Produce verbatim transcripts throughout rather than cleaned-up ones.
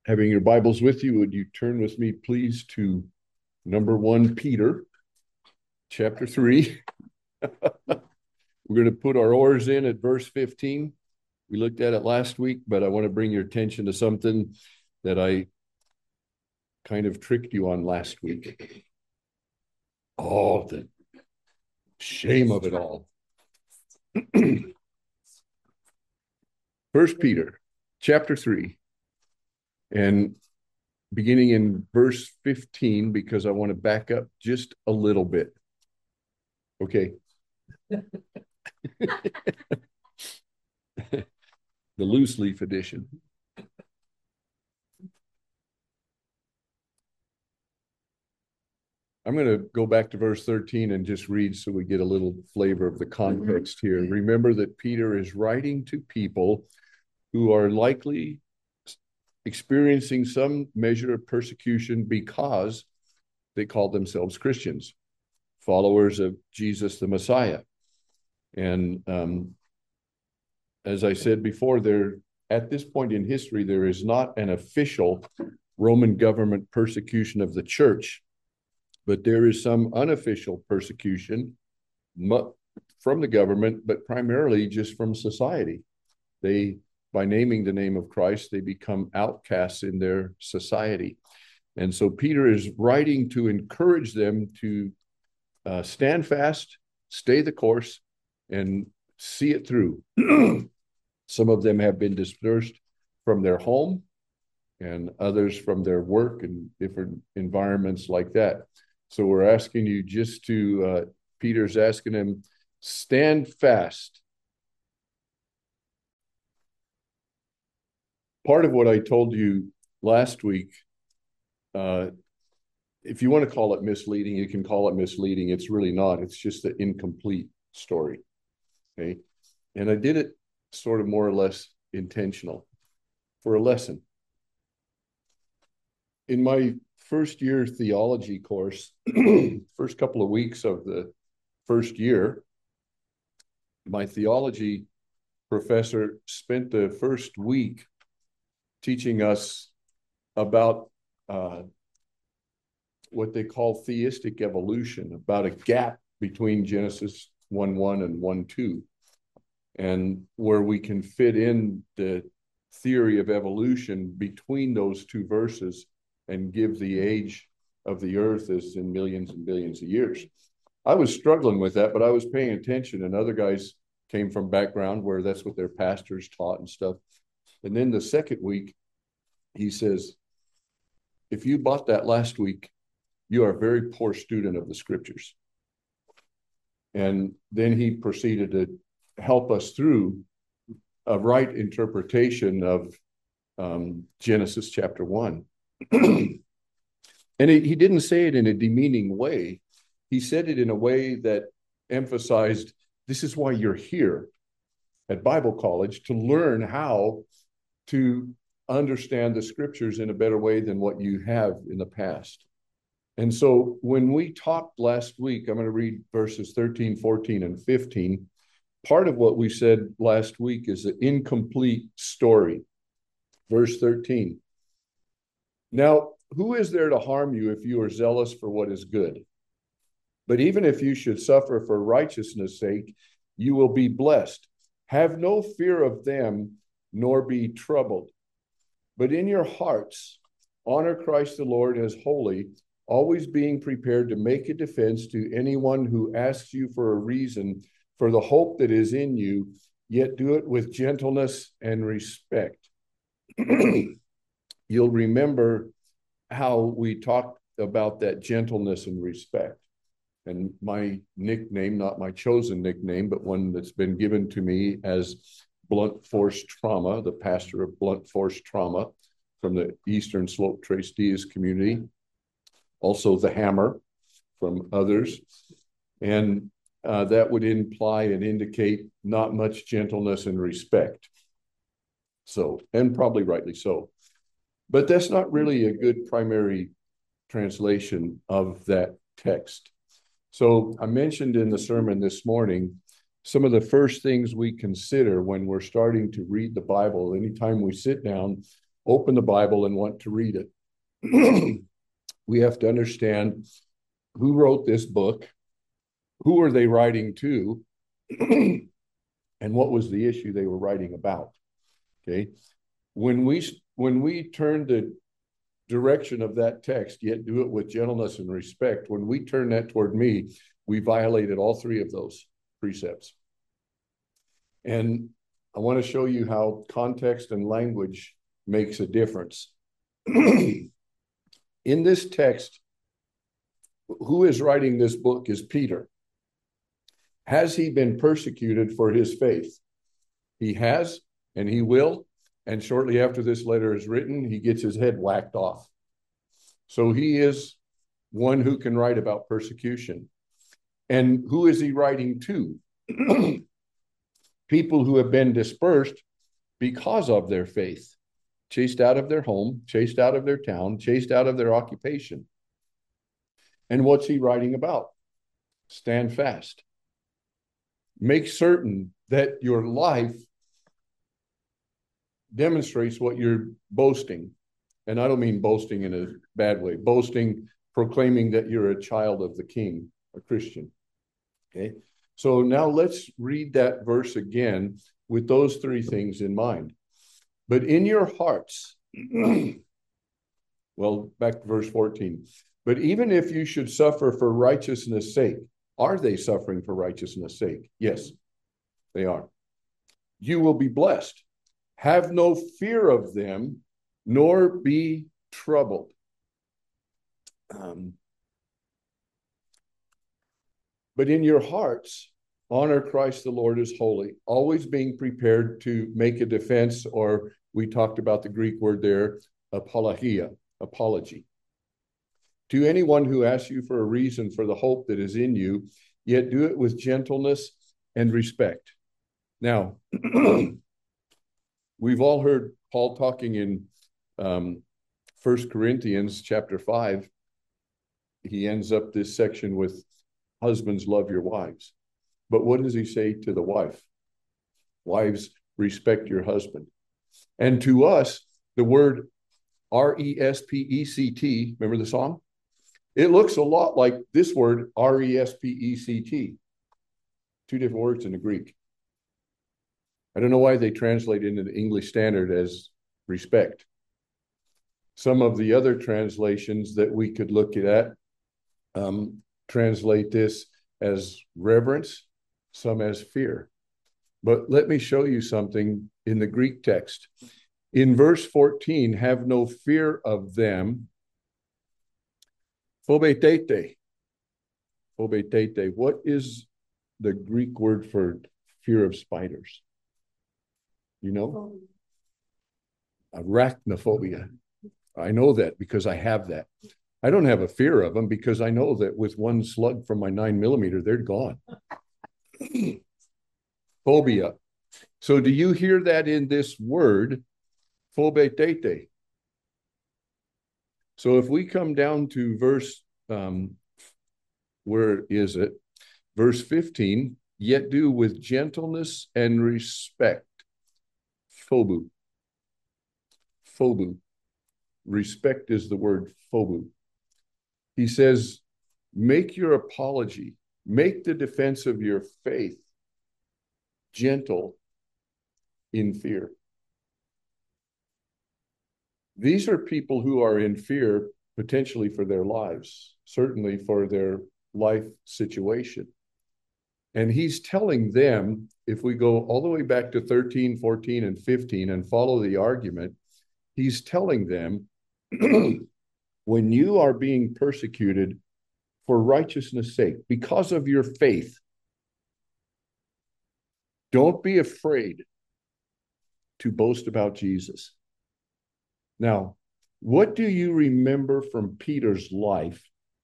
Having your Bibles with you, would you turn with me, please, to number one Peter, chapter three. We're going to put our oars in at verse fifteen. We looked at it last week, but I want to bring your attention to something that I kind of tricked you on last week. Oh, the shame of it all. First Peter, chapter three, and beginning in verse fifteen, because I want to back up just a little bit. Okay. The loose leaf edition. I'm going to go back to verse thirteen and just read so we get a little flavor of the context here. Remember that Peter is writing to people who are likely experiencing some measure of persecution because they call themselves Christians, followers of Jesus the Messiah. And um, as I said before, there at this point in history, there is not an official Roman government persecution of the church, but there is some unofficial persecution from the government, but primarily just from society. They, by naming the name of Christ, they become outcasts in their society. And so Peter is writing to encourage them to uh, stand fast, stay the course, and see it through. Some of them have been dispersed from their home, and others from their work and different environments like that. So we're asking you just to, uh, Peter's asking them, stand fast. Part of what I told you last week, uh, if you want to call it misleading, you can call it misleading. It's really not. It's just an incomplete story. Okay. And I did it sort of more or less intentional for a lesson. In my first year theology course, first couple of weeks of the first year, my theology professor spent the first week teaching us about uh, what they call theistic evolution, about a gap between Genesis one one and one two, and where we can fit in the theory of evolution between those two verses and give the age of the earth as in millions and billions of years. I was struggling with that, but I was paying attention, and other guys came from background where that's what their pastors taught and stuff. And then the second week, he says, if you bought that last week, you are a very poor student of the scriptures. And then he proceeded to help us through a right interpretation of um, Genesis chapter one. And he, he didn't say it in a demeaning way. He said it in a way that emphasized, this is why you're here at Bible college, to learn how to understand the scriptures in a better way than what you have in the past. And so when we talked last week, I'm going to read verses thirteen, fourteen, and fifteen. Part of what we said last week is an incomplete story. Verse thirteen. Now, who is there to harm you if you are zealous for what is good? But even if you should suffer for righteousness' sake, you will be blessed. Have no fear of them, nor be troubled. But in your hearts, honor Christ the Lord as holy, always being prepared to make a defense to anyone who asks you for a reason for the hope that is in you, yet do it with gentleness and respect. You'll remember how we talked about that gentleness and respect. And my nickname, not my chosen nickname, but one that's been given to me as Blunt Force Trauma, the pastor of Blunt Force Trauma from the Eastern Slope Tres Dias community. Also the Hammer from others. And uh, that would imply and indicate not much gentleness and respect. So, and probably rightly so. But that's not really a good primary translation of that text. So I mentioned in the sermon this morning, some of the first things we consider when we're starting to read the Bible, anytime we sit down open the Bible and want to read it. We have to understand who wrote this book, who are they writing to, and what was the issue they were writing about. Okay. When we when we turn the direction of that text, yet do it with gentleness and respect, when we turn that toward me, we violated all three of those precepts. And I want to show you how context and language makes a difference. In this text, who is writing this book is Peter. Has he been persecuted for his faith? He has, and he will. And shortly after this letter is written, he gets his head whacked off. So he is one who can write about persecution. And who is he writing to? People who have been dispersed because of their faith, chased out of their home, chased out of their town, chased out of their occupation. And what's he writing about? Stand fast. Make certain that your life demonstrates what you're boasting. And I don't mean boasting in a bad way. Boasting, proclaiming that you're a child of the King, a Christian. Okay. So now let's read that verse again with those three things in mind. But in your hearts, well, back to verse fourteen. But even if you should suffer for righteousness' sake, are they suffering for righteousness' sake? Yes, they are. You will be blessed. Have no fear of them, nor be troubled. Um, but in your hearts, honor Christ the Lord as holy, always being prepared to make a defense, or we talked about the Greek word there, apologia, apology. To anyone who asks you for a reason for the hope that is in you, yet do it with gentleness and respect. Now, we've all heard Paul talking in um, First Corinthians chapter five. He ends up this section with, husbands, love your wives. But what does he say to the wife? Wives, respect your husband. And to us, the word R E S P E C T, remember the song? It looks a lot like this word, R E S P E C T. Two different words in the Greek. I don't know why they translate into the English Standard as respect. Some of the other translations that we could look at um, translate this as reverence, some as fear. But let me show you something in the Greek text. In verse fourteen, have no fear of them. Phobetete. Phobetete. What is the Greek word for fear of spiders? You know? Arachnophobia. I know that because I have that. I don't have a fear of them because I know that with one slug from my nine millimeter, they're gone. Phobia. So do you hear that in this word, phobetete? So if we come down to verse, um, where is it? Verse fifteen, yet do with gentleness and respect. Phobu. Phobu. Respect is the word phobu. He says, make your apology, make the defense of your faith gentle in fear. These are people who are in fear potentially for their lives, certainly for their life situation. And he's telling them, if we go all the way back to thirteen, fourteen, and fifteen and follow the argument, he's telling them, when you are being persecuted for righteousness' sake, because of your faith, don't be afraid to boast about Jesus. Now, what do you remember from Peter's life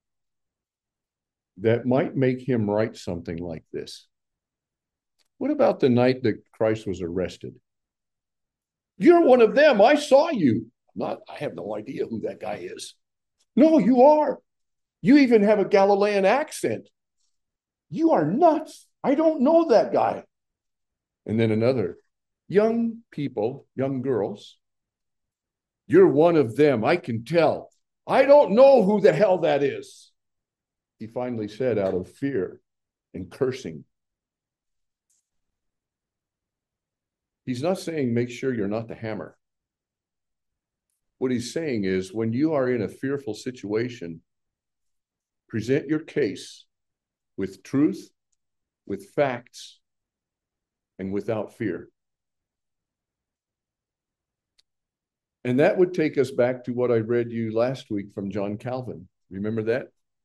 that might make him write something like this? What about the night that Christ was arrested? You're one of them. I saw you. Not, I have no idea who that guy is. No, you are. You even have a Galilean accent. You are nuts. I don't know that guy. And then another, young people, young girls, You're one of them. I can tell. I don't know who the hell that is. He finally said out of fear and cursing. He's not saying make sure you're not the hammer. What he's saying is when you are in a fearful situation, present your case with truth, with facts, and without fear. And that would take us back to what I read you last week from John Calvin. Remember that?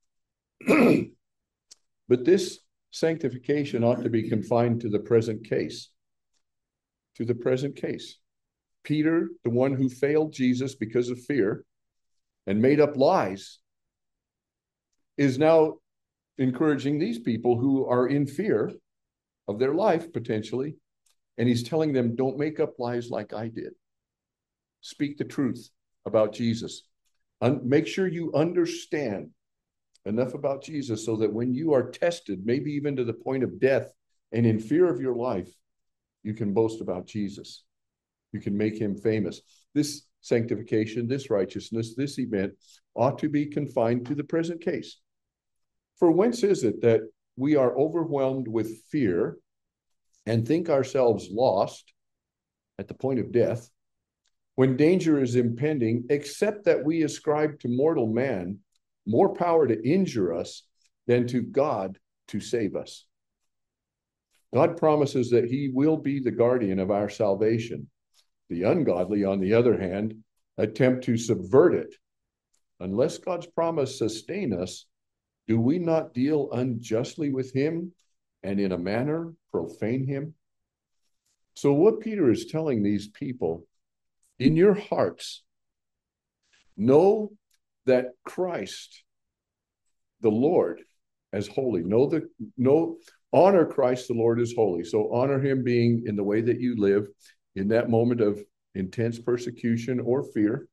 But this sanctification ought to be confined to the present case. To the present case. Peter, the one who failed Jesus because of fear and made up lies, is now encouraging these people who are in fear of their life potentially. And he's telling them, don't make up lies like I did. Speak the truth about Jesus. Un- make sure you understand enough about Jesus so that when you are tested, maybe even to the point of death and in fear of your life, you can boast about Jesus. You can make him famous. This sanctification, this righteousness, this event ought to be confined to the present case. For whence is it that we are overwhelmed with fear and think ourselves lost at the point of death when danger is impending, except that we ascribe to mortal man more power to injure us than to God to save us? God promises that he will be the guardian of our salvation. The ungodly, on the other hand, attempt to subvert it. Unless God's promise sustain us, do we not deal unjustly with him and in a manner profane him? So what Peter is telling these people, in your hearts, know that Christ, the Lord, as holy. Know the know honor Christ the Lord as holy. So honor him being in the way that you live in that moment of intense persecution or fear.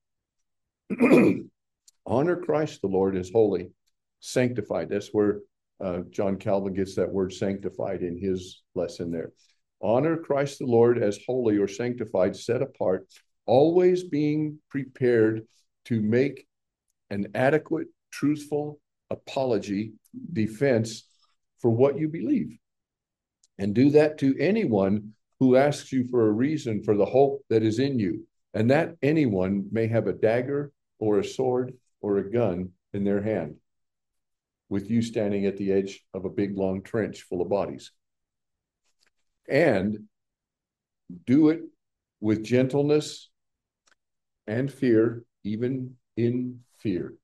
Honor Christ the Lord as holy, sanctified. That's where uh, John Calvin gets that word sanctified in his lesson there. Honor Christ the Lord as holy or sanctified, set apart, always being prepared to make an adequate, truthful apology, defense for what you believe. And do that to anyone who asks you for a reason for the hope that is in you. And that anyone may have a dagger or a sword or a gun in their hand, with you standing at the edge of a big, long trench full of bodies. And do it with gentleness and fear, even in fear.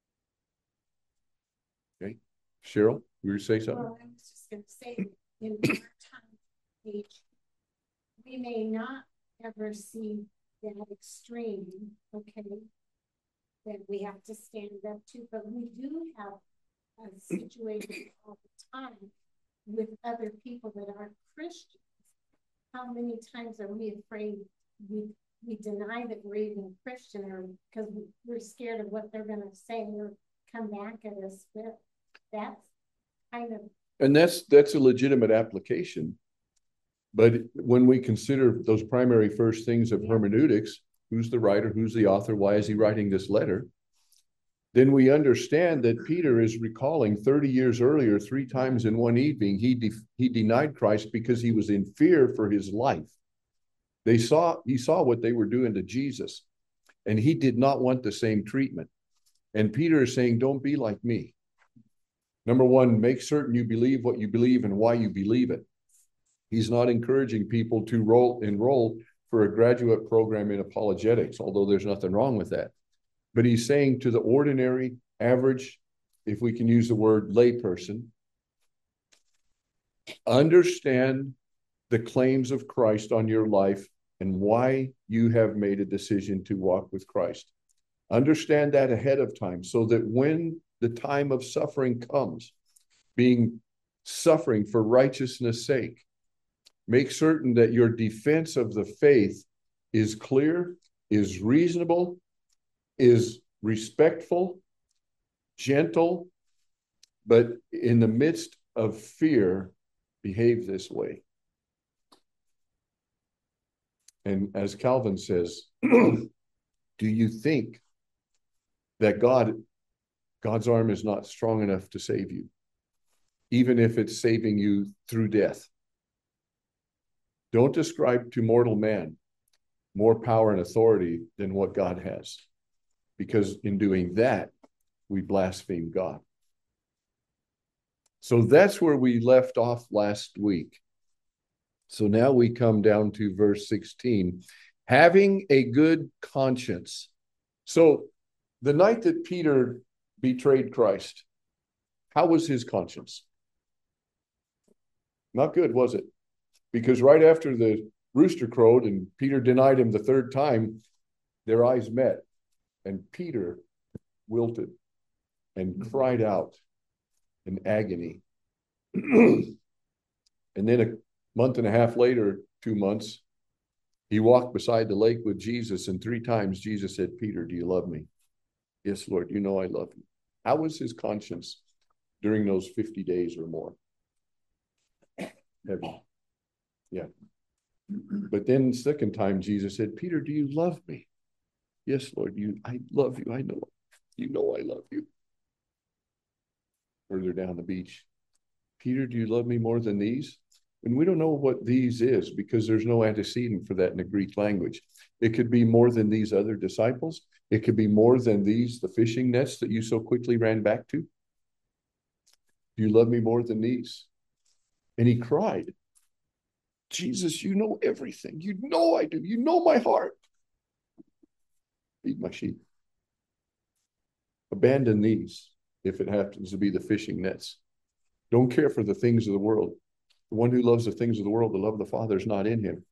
Okay, Cheryl, you were to say something? Well, I was just going to say, in our time age, we may not ever see that extreme, okay, that we have to stand up to, but we do have a situation all the time with other people that aren't Christians. How many times are we afraid we we deny that we're even Christian, or because we're scared of what they're going to say or come back at us? But that's kind of, and that's that's a legitimate application. But when we consider those primary first things of hermeneutics, who's the writer, who's the author, why is he writing this letter? Then we understand that Peter is recalling thirty years earlier, three times in one evening, he de- he denied Christ because he was in fear for his life. They saw, he saw what they were doing to Jesus, and he did not want the same treatment. And Peter is saying, don't be like me. Number one, make certain you believe what you believe and why you believe it. He's not encouraging people to roll, enroll for a graduate program in apologetics, although there's nothing wrong with that. But he's saying to the ordinary, average, if we can use the word layperson, understand the claims of Christ on your life and why you have made a decision to walk with Christ. Understand that ahead of time so that when the time of suffering comes, being suffering for righteousness' sake, make certain that your defense of the faith is clear, is reasonable, is respectful, gentle, but in the midst of fear, behave this way. And as Calvin says, Do you think that God, God's arm is not strong enough to save you, even if it's saving you through death? Don't ascribe to mortal man more power and authority than what God has, because in doing that, we blaspheme God. So that's where we left off last week. So now we come down to verse sixteen, having a good conscience. So the night that Peter betrayed Christ, how was his conscience? Not good, was it? Because right after the rooster crowed and Peter denied him the third time, their eyes met, and Peter wilted and cried out in agony. And then a month and a half later, two months, he walked beside the lake with Jesus, and three times Jesus said, Peter, do you love me? Yes, Lord, you know I love you. How was his conscience during those fifty days or more? Heavy. Yeah. But then the second time, Jesus said, Peter, do you love me? Yes, Lord, you, I love you. I know. You know I love you. Further down the beach, Peter, do you love me more than these? And we don't know what these is because there's no antecedent for that in the Greek language. It could be more than these other disciples. It could be more than these, the fishing nets that you so quickly ran back to. Do you love me more than these? And he cried, Jesus, you know everything. You know I do. You know my heart. Feed my sheep. Abandon these if it happens to be the fishing nets. Don't care for the things of the world. The one who loves the things of the world, the love of the Father is not in him.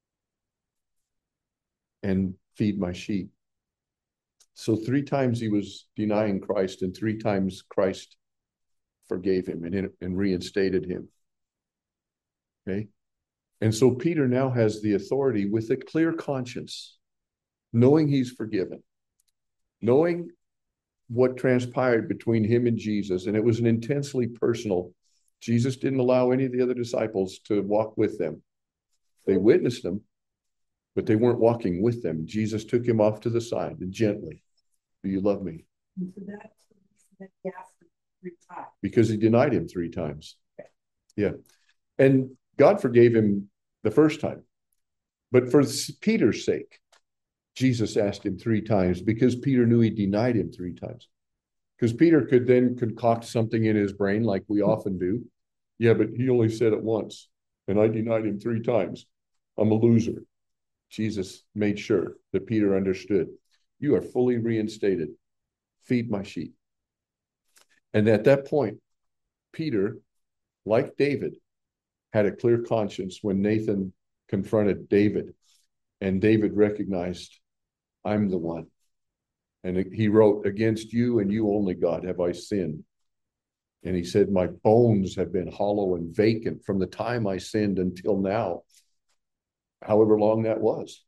And feed my sheep. So three times he was denying Christ, and three times Christ forgave him and, and reinstated him. Okay? And so Peter now has the authority with a clear conscience, knowing he's forgiven, knowing what transpired between him and Jesus, and it was an intensely personal. Jesus didn't allow any of the other disciples to walk with them. They witnessed them, but they weren't walking with them. Jesus took him off to the side and gently, do you love me? And so that's that he asked him three times. Because he denied him three times. Okay. Yeah. And God forgave him the first time. But for Peter's sake, Jesus asked him three times because Peter knew he denied him three times. Because Peter could then concoct something in his brain like we often do. Yeah, but he only said it once, and I denied him three times. I'm a loser. Jesus made sure that Peter understood. You are fully reinstated. Feed my sheep. And at that point, Peter, like David, had a clear conscience when Nathan confronted David. And David recognized, I'm the one. And he wrote, against you and you only, God, have I sinned. And he said, my bones have been hollow and vacant from the time I sinned until now, however long that was.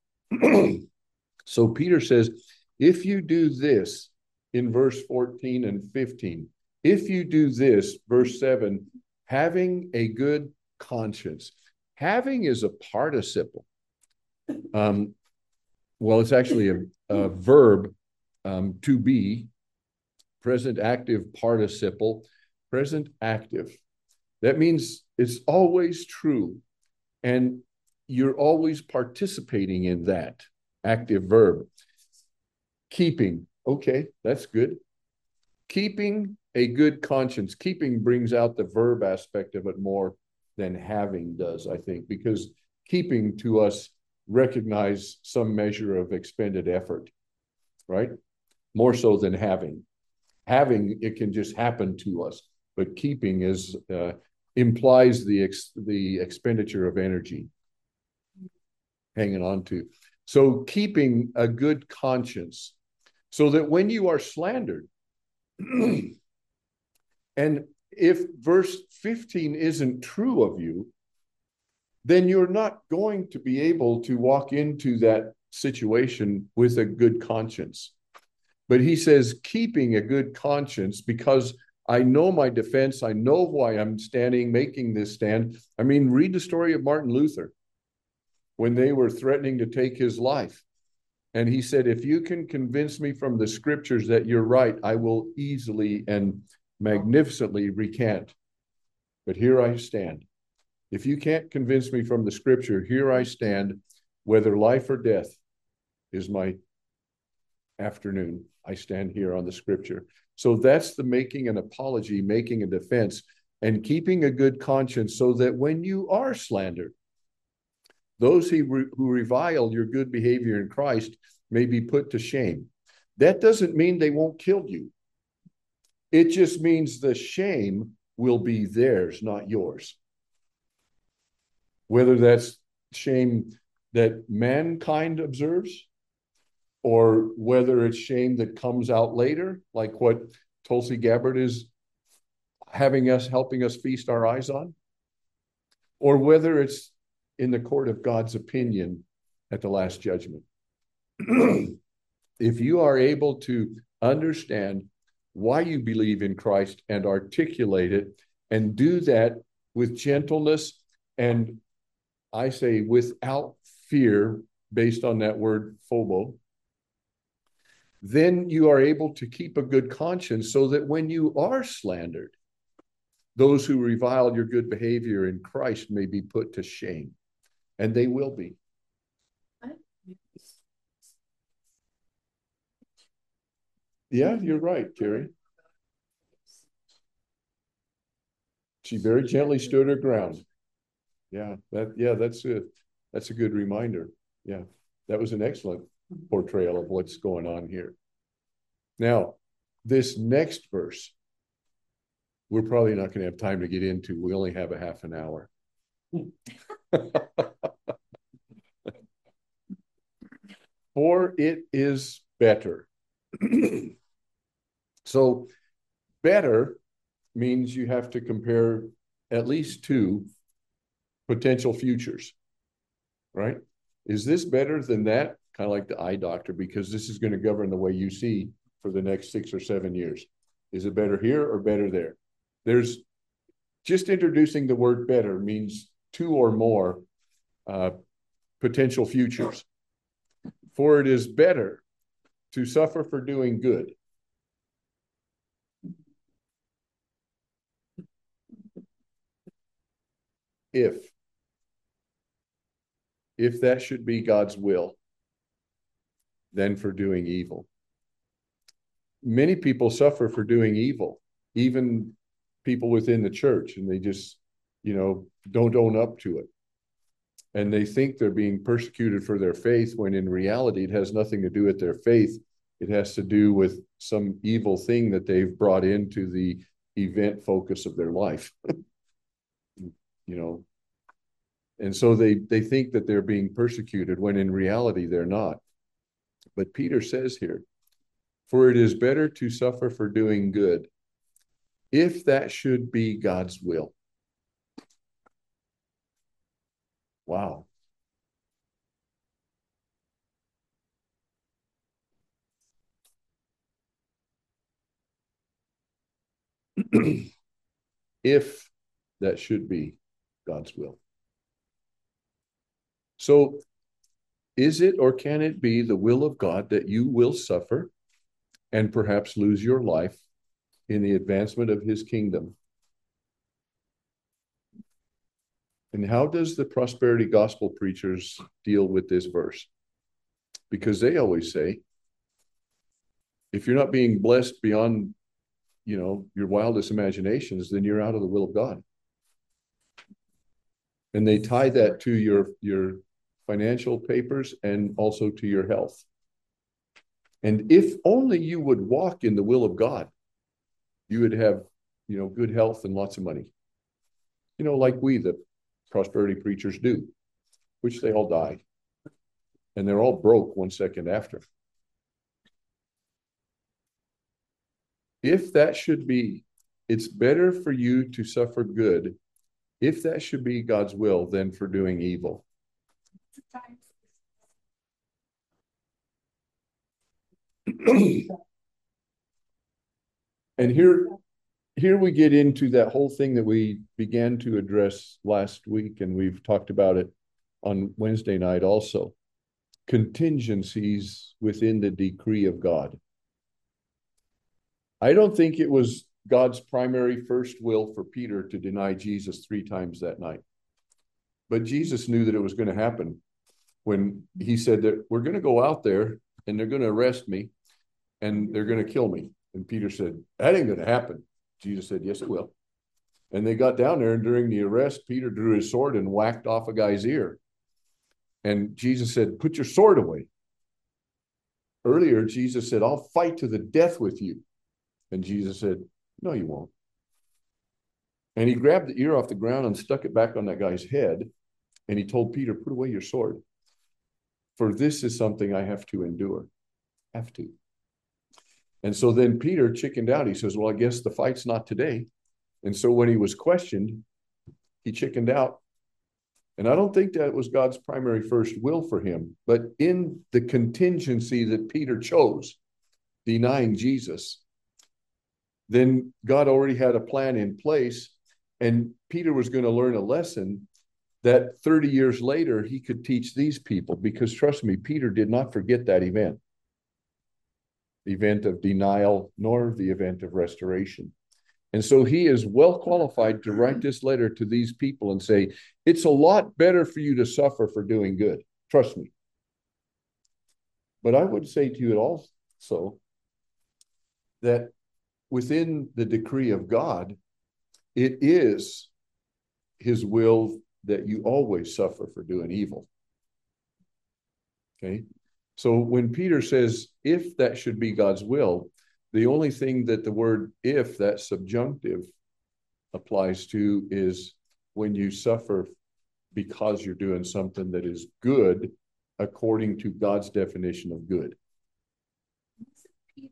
So Peter says, if you do this in verse fourteen and fifteen, if you do this, verse seven, having a good conscience. Having is a participle. Um, well, it's actually a, a verb, um, to be, present active participle, present active. That means it's always true. And you're always participating in that active verb. Keeping, okay, that's good. Keeping a good conscience. Keeping brings out the verb aspect of it more than having does, I think, because keeping to us recognize some measure of expended effort, right? More so than having. Having, it can just happen to us, but keeping is uh, implies the ex the expenditure of energy, hanging on to. So keeping a good conscience, so that when you are slandered, and if verse fifteen isn't true of you, then you're not going to be able to walk into that situation with a good conscience. But he says, keeping a good conscience, because I know my defense. I know why I'm standing, making this stand. I mean, read the story of Martin Luther when they were threatening to take his life. And he said, if you can convince me from the scriptures that you're right, I will easily and magnificently recant. But here I stand. If you can't convince me from the scripture, here I stand, whether life or death is my afternoon. I stand here on the scripture. So that's the making an apology, making a defense, and keeping a good conscience so that when you are slandered, those who, re- who revile your good behavior in Christ may be put to shame. That doesn't mean they won't kill you. It just means the shame will be theirs, not yours. Whether that's shame that mankind observes, or whether it's shame that comes out later, like what Tulsi Gabbard is having us, helping us feast our eyes on, or whether it's in the court of God's opinion at the last judgment. If you are able to understand why you believe in Christ and articulate it and do that with gentleness and, I say, without fear, based on that word phobo, then you are able to keep a good conscience so that when you are slandered, those who revile your good behavior in Christ may be put to shame. And they will be. Yeah, you're right, Terry. She very gently stood her ground. Yeah, that yeah, that's a that's a good reminder. Yeah, that was an excellent portrayal of what's going on here. Now, this next verse, we're probably not going to have time to get into. We only have a half an hour. For it is better. So better means you have to compare at least two potential futures, right? Is this better than that? Kind of like the eye doctor, because this is going to govern the way you see for the next six or seven years. Is it better here or better there? There's just introducing the word better means two or more uh, potential futures. For it is better to suffer for doing good. If, if that should be God's will, than for doing evil. Many people suffer for doing evil, even people within the church, and they just, you know, don't own up to it. And they think they're being persecuted for their faith, when in reality, it has nothing to do with their faith. It has to do with some evil thing that they've brought into the event focus of their life. You know, and so they, they think that they're being persecuted, when in reality, they're not. But Peter says here, for it is better to suffer for doing good, if that should be God's will. Wow. If that should be God's will. So, is it or can it be the will of God that you will suffer and perhaps lose your life in the advancement of his kingdom? And how does the prosperity gospel preachers deal with this verse? Because they always say, if you're not being blessed beyond, you know, your wildest imaginations, then you're out of the will of God. And they tie that to your, your financial papers and also to your health. And if only you would walk in the will of God, you would have, you know, good health and lots of money. You know, like we, the prosperity preachers, do, which they all die. And they're all broke one second after. If that should be, it's better for you to suffer good, if that should be God's will, than for doing evil. And here, here we get into that whole thing that we began to address last week, and we've talked about it on Wednesday night also. contingencies within the decree of God. I don't think it was God's primary first will for Peter to deny Jesus three times that night. But Jesus knew that it was going to happen when he said that we're going to go out there and they're going to arrest me and they're going to kill me. And Peter said, that ain't going to happen. Jesus said, yes, it will. And they got down there, and during the arrest, Peter drew his sword and whacked off a guy's ear. And Jesus said, put your sword away. Earlier, Jesus said, I'll fight to the death with you. And Jesus said, no, you won't. And he grabbed the ear off the ground and stuck it back on that guy's head. And he told Peter, put away your sword. For this is something I have to endure. Have to. And so then Peter chickened out. He says, well, I guess the fight's not today. And so when he was questioned, he chickened out. And I don't think that was God's primary first will for him. But in the contingency that Peter chose, denying Jesus, then God already had a plan in place. And Peter was going to learn a lesson that thirty years later he could teach these people. Because trust me, Peter did not forget that event. The event of denial, nor the event of restoration. And so he is well qualified to write this letter to these people and say, it's a lot better for you to suffer for doing good. Trust me. But I would say to you also that within the decree of God, it is his will that you always suffer for doing evil. Okay? So when Peter says, if that should be God's will, the only thing that the word if, that subjunctive, applies to is when you suffer because you're doing something that is good according to God's definition of good. Didn't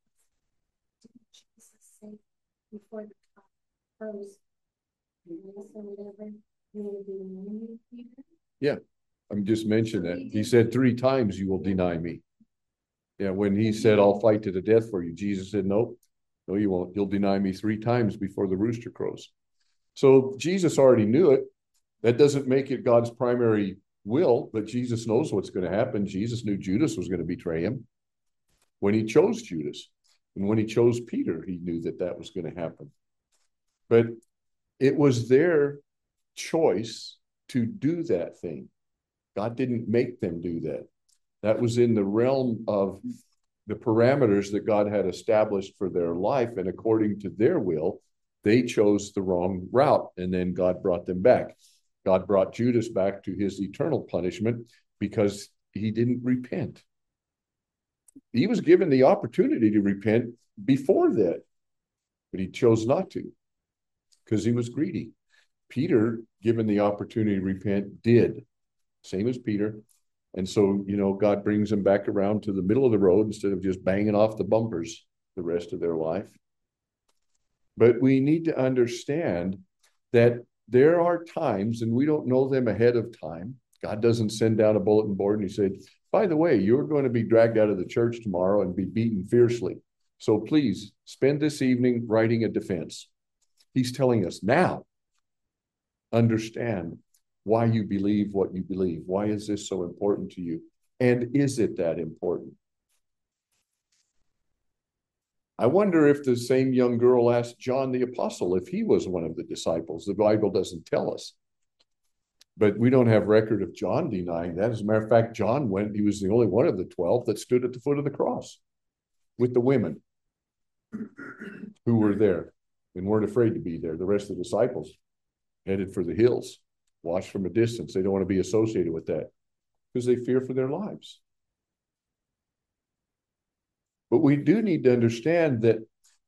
Jesus say before the cock crows, whatever, you will be me, Peter? Yeah, I'm just mentioning that. He said three times you will deny me. Yeah, when he said, I'll fight to the death for you, Jesus said, nope, no, you won't. You'll deny me three times before the rooster crows. So Jesus already knew it. That doesn't make it God's primary will, but Jesus knows what's going to happen. Jesus knew Judas was going to betray him when he chose Judas. And when he chose Peter, he knew that that was going to happen. But it was their choice to do that thing. God didn't make them do that. That was in the realm of the parameters that God had established for their life. And according to their will, they chose the wrong route. And then God brought them back. God brought Judas back to his eternal punishment because he didn't repent. He was given the opportunity to repent before that, but he chose not to because he was greedy. Peter, given the opportunity to repent, did. Same as Peter. And so, you know, God brings them back around to the middle of the road instead of just banging off the bumpers the rest of their life. But we need to understand that there are times, and we don't know them ahead of time. God doesn't send down a bulletin board and he said, by the way, you're going to be dragged out of the church tomorrow and be beaten fiercely. So please spend this evening writing a defense. He's telling us now, understand why you believe what you believe. Why is this so important to you? And is it that important? I wonder if the same young girl asked John the Apostle if he was one of the disciples. The Bible doesn't tell us. But we don't have record of John denying that. As a matter of fact, John went, he was the only one of the twelve that stood at the foot of the cross with the women who were there and weren't afraid to be there. The rest of the disciples headed for the hills. Watch from a distance. They don't want to be associated with that because they fear for their lives. But we do need to understand that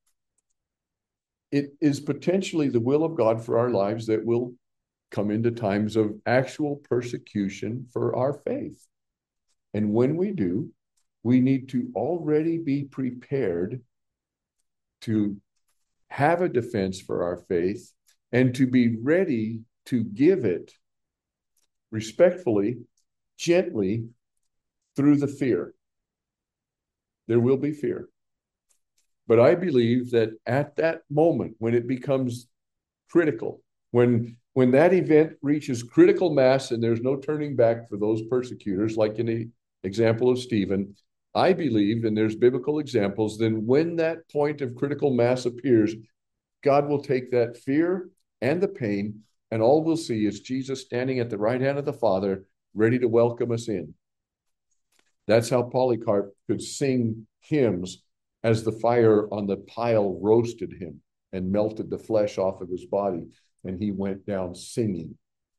it is potentially the will of God for our lives that will come into times of actual persecution for our faith. And when we do, we need to already be prepared to have a defense for our faith and to be ready to give it respectfully, gently, through the fear. There will be fear. But I believe that at that moment, when it becomes critical, when, when that event reaches critical mass and there's no turning back for those persecutors, like in the example of Stephen, I believe, and there's biblical examples, then when that point of critical mass appears, God will take that fear and the pain, and all we'll see is Jesus standing at the right hand of the Father, ready to welcome us in. That's how Polycarp could sing hymns as the fire on the pile roasted him and melted the flesh off of his body, and he went down singing.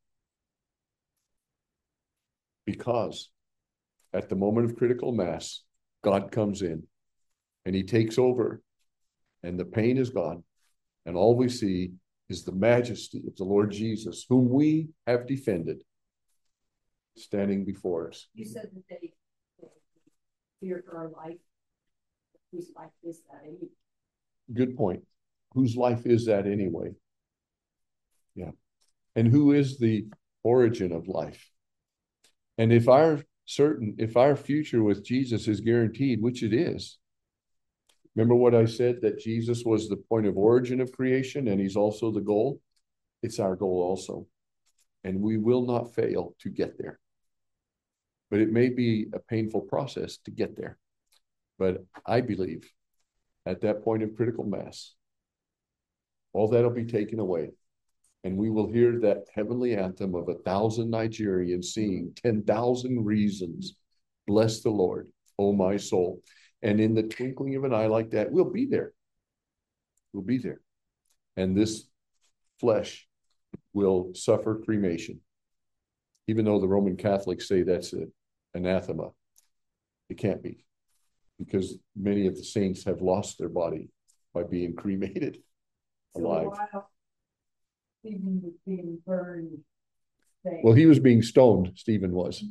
Because at the moment of critical mass, God comes in and he takes over, and the pain is gone, and all we see is the majesty of the Lord Jesus, whom we have defended, standing before us. You said that they fear for our life. Whose life is that anyway? Good point. Whose life is that anyway? Yeah. And who is the origin of life? And if our certain, if our future with Jesus is guaranteed, which it is, remember what I said, that Jesus was the point of origin of creation and he's also the goal? It's our goal also. And we will not fail to get there. But it may be a painful process to get there. But I believe at that point of critical mass, all that'll be taken away. And we will hear that heavenly anthem of a thousand Nigerians singing ten thousand reasons. Bless the Lord, O my soul. And in the twinkling of an eye like that, we'll be there. We'll be there. And this flesh will suffer cremation. Even though the Roman Catholics say that's an anathema. It can't be. Because many of the saints have lost their body by being cremated alive. So while Stephen was being burned, they, well, he was being stoned, Stephen was.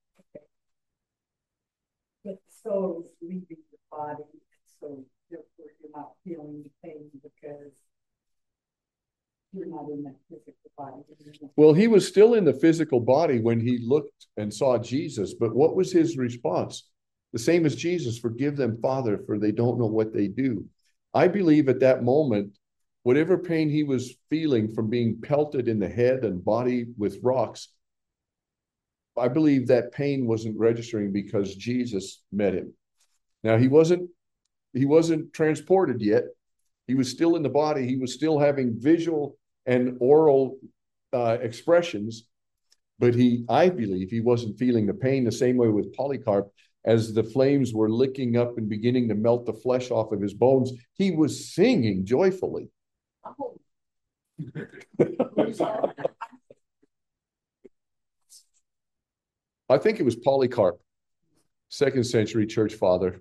but the soul is leaving the body, so therefore you're not feeling the pain because you're not in that physical body. Well, he was still in the physical body when he looked and saw Jesus, but what was his response? The same as Jesus, forgive them, Father, for they don't know what they do. I believe at that moment, whatever pain he was feeling from being pelted in the head and body with rocks, I believe that pain wasn't registering because Jesus met him. Now, he wasn't, he wasn't transported yet. He was still in the body. He was still having visual and oral uh, expressions, but he, I believe he wasn't feeling the pain the same way with Polycarp. As the flames were licking up and beginning to melt the flesh off of his bones, he was singing joyfully. Oh. I think it was Polycarp, second century church father.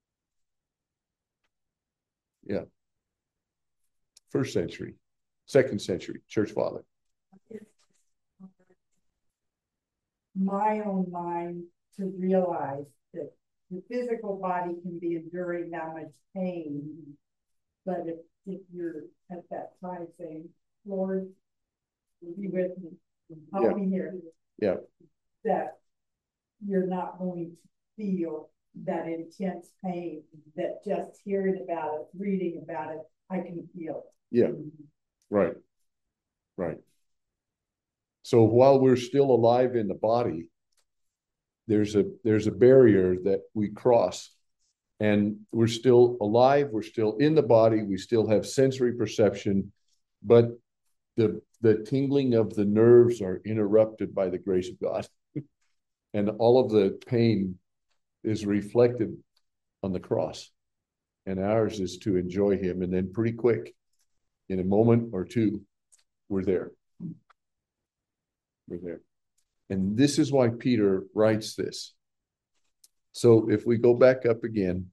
Yeah. First century, second century church father. My own mind to realize that the physical body can be enduring that much pain, but if, if you're at that time saying, Lord, be with me, help yeah. me here, yeah, that you're not going to feel that intense pain that just hearing about it, reading about it, I can feel it. Yeah, right, right. So while we're still alive in the body, there's a there's a barrier that we cross, and we're still alive, we're still in the body, we still have sensory perception, but the the tingling of the nerves are interrupted by the grace of God. And all of the pain is reflected on the cross. And ours is to enjoy him, and then pretty quick, in a moment or two, we're there. We're there. And this is why Peter writes this. So if we go back up again,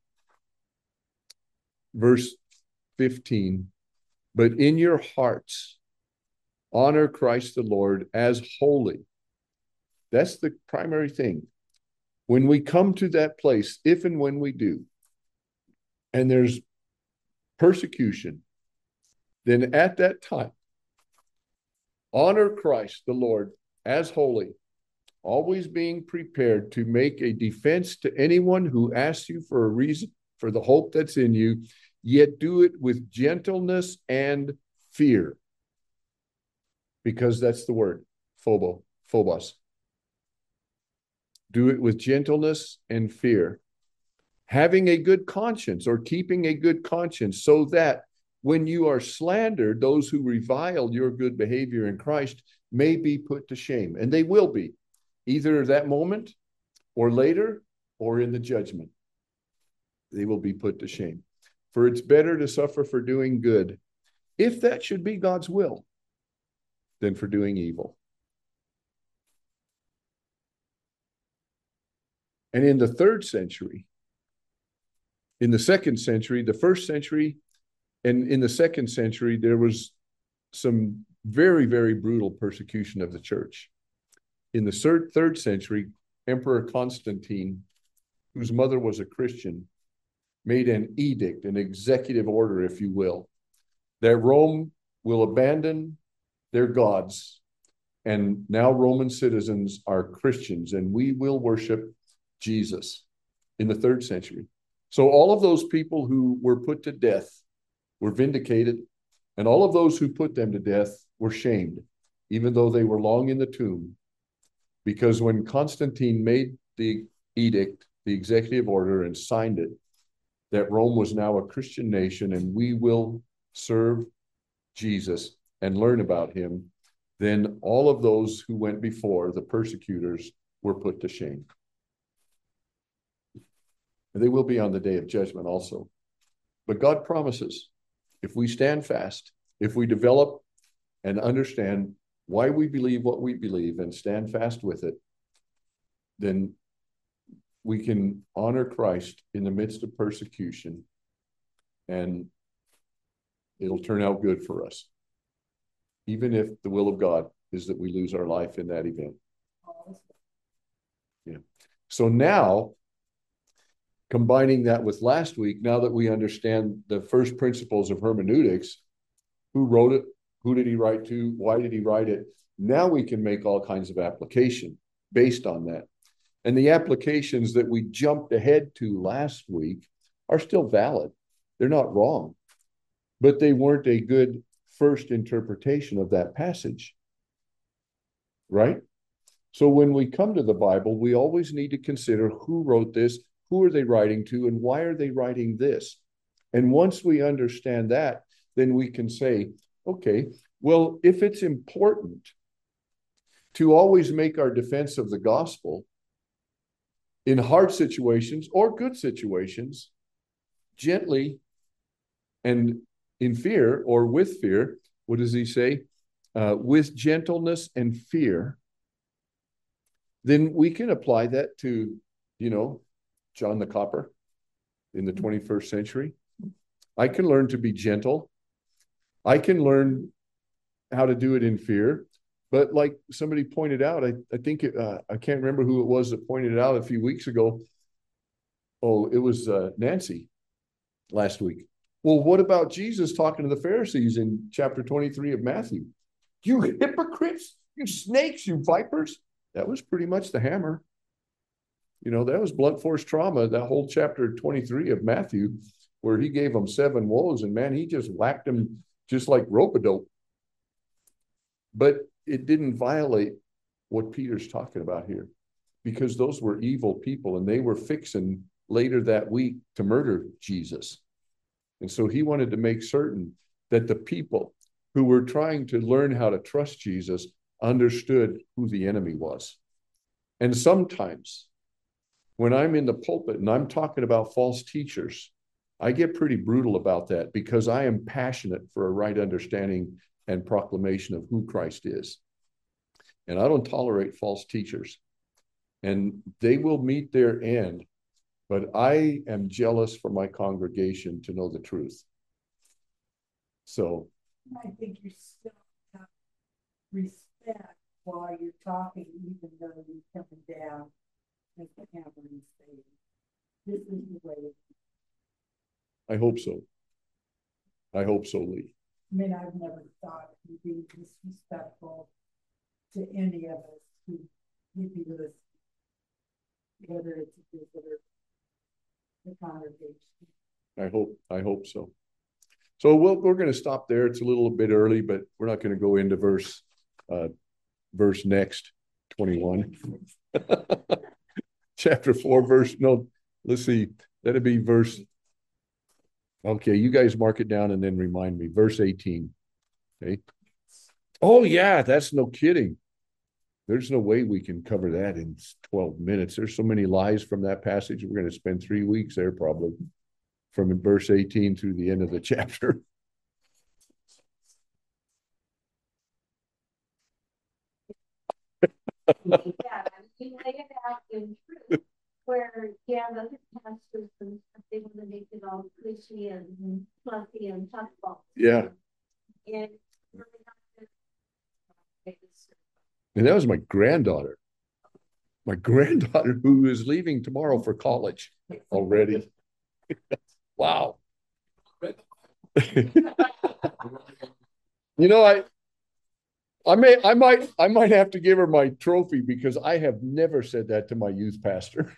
verse fifteen, but in your hearts, honor Christ the Lord as holy. That's the primary thing. When we come to that place, if and when we do, and there's persecution, then at that time, honor Christ the Lord as holy, always being prepared to make a defense to anyone who asks you for a reason for the hope that's in you, yet do it with gentleness and fear. Because that's the word, phobo, phobos. Do it with gentleness and fear, having a good conscience, or keeping a good conscience, so that when you are slandered, those who revile your good behavior in Christ may be put to shame. And they will be, either that moment or later or in the judgment. They will be put to shame. For it's better to suffer for doing good, if that should be God's will, than for doing evil. And in the third century, in the second century, the first century, and in the second century, there was some very, very brutal persecution of the church. In the third, third century, Emperor Constantine, whose mother was a Christian, made an edict, an executive order, if you will, that Rome will abandon their gods, and now Roman citizens are Christians, and we will worship Jesus in the third century. So all of those people who were put to death were vindicated, and all of those who put them to death were shamed, even though they were long in the tomb. Because when Constantine made the edict, the executive order, and signed it, that Rome was now a Christian nation and we will serve Jesus and learn about him, then all of those who went before, the persecutors, were put to shame. And they will be on the day of judgment also. But God promises, if we stand fast, if we develop and understand why we believe what we believe and stand fast with it, then we can honor Christ in the midst of persecution, and it'll turn out good for us, even if the will of God is that we lose our life in that event. Yeah. So now, combining that with last week, now that we understand the first principles of hermeneutics, who wrote it, who did he write to, why did he write it, now we can make all kinds of application based on that. And the applications that we jumped ahead to last week are still valid. They're not wrong, but they weren't a good first interpretation of that passage, right? So when we come to the Bible, we always need to consider who wrote this, who are they writing to, and why are they writing this? And once we understand that, then we can say, okay, well, if it's important to always make our defense of the gospel in hard situations or good situations, gently and in fear or with fear, what does he say? Uh, with gentleness and fear, then we can apply that to, you know, John the Copper in the twenty-first century. I can learn to be gentle. I can learn how to do it in fear. But like somebody pointed out, I, I think, it, uh, I can't remember who it was that pointed it out a few weeks ago. Oh, it was uh, Nancy last week. Well, what about Jesus talking to the Pharisees in chapter twenty-three of Matthew? You hypocrites, you snakes, you vipers. That was pretty much the hammer. You know, that was blunt force trauma, that whole chapter twenty-three of Matthew, where he gave them seven woes, and man, he just whacked them just like rope-a-dope. But it didn't violate what Peter's talking about here, because those were evil people, and they were fixing later that week to murder Jesus. And so he wanted to make certain that the people who were trying to learn how to trust Jesus understood who the enemy was. And sometimes when I'm in the pulpit and I'm talking about false teachers, I get pretty brutal about that, because I am passionate for a right understanding and proclamation of who Christ is. And I don't tolerate false teachers. And they will meet their end, but I am jealous for my congregation to know the truth. So I think you still have respect while you're talking, even though you're coming down with the hammer and saying, this is the way. I hope so. I hope so, Lee. I mean, I've never thought you'd be disrespectful to any of us who you'd be listening, whether it's a visitor, the congregation. I hope, I hope so. So we'll, we're going to stop there. It's a little bit early, but we're not going to go into verse, uh, verse next, twenty-one. chapter four, verse, no, let's see, that'd be verse, okay, you guys mark it down and then remind me, verse eighteen. Okay. Oh, yeah, that's no kidding. There's no way we can cover that in twelve minutes. There's so many lies from that passage. We're going to spend three weeks there probably, from verse eighteen through the end of the chapter. Yeah, you lay it out in truth, where, yeah, other pastors and they want to make it all cliche and fluffy and puffball. Yeah. And really not good. And that was my granddaughter. My granddaughter who is leaving tomorrow for college already. Wow. You know, I I may I might I might have to give her my trophy because I have never said that to my youth pastor.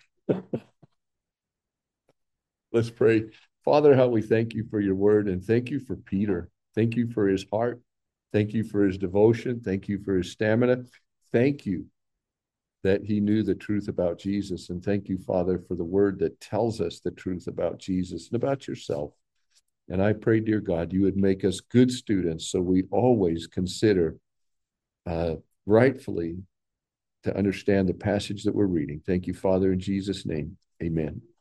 Let's pray. Father, how we thank you for your word, and thank you for Peter. Thank you for his heart. Thank you for his devotion. Thank you for his stamina. Thank you that he knew the truth about Jesus. And thank you, Father, for the word that tells us the truth about Jesus and about yourself. And I pray, dear God, you would make us good students so we always consider uh, rightfully to understand the passage that we're reading. Thank you, Father, in Jesus' name. Amen.